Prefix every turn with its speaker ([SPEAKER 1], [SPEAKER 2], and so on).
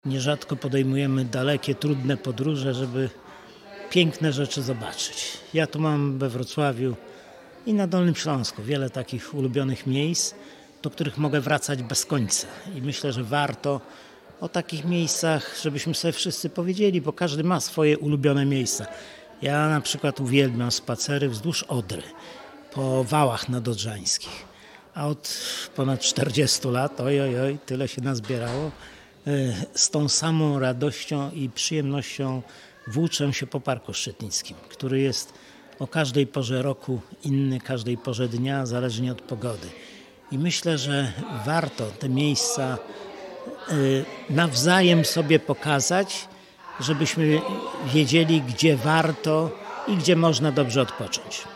[SPEAKER 1] Nierzadko podejmujemy dalekie, trudne podróże, żeby piękne rzeczy zobaczyć. Ja tu mam we Wrocławiu i na Dolnym Śląsku wiele takich ulubionych miejsc, do których mogę wracać bez końca. I myślę, że warto o takich miejscach, żebyśmy sobie wszyscy powiedzieli, bo każdy ma swoje ulubione miejsca. Ja na przykład uwielbiam spacery wzdłuż Odry, po wałach nadodrzańskich. A od ponad 40 lat, tyle się nazbierało, z tą samą radością i przyjemnością włóczę się po Parku Szczytnickim, który jest o każdej porze roku inny, każdej porze dnia, zależnie od pogody. I myślę, że warto te miejsca nawzajem sobie pokazać, żebyśmy wiedzieli, gdzie warto i gdzie można dobrze odpocząć.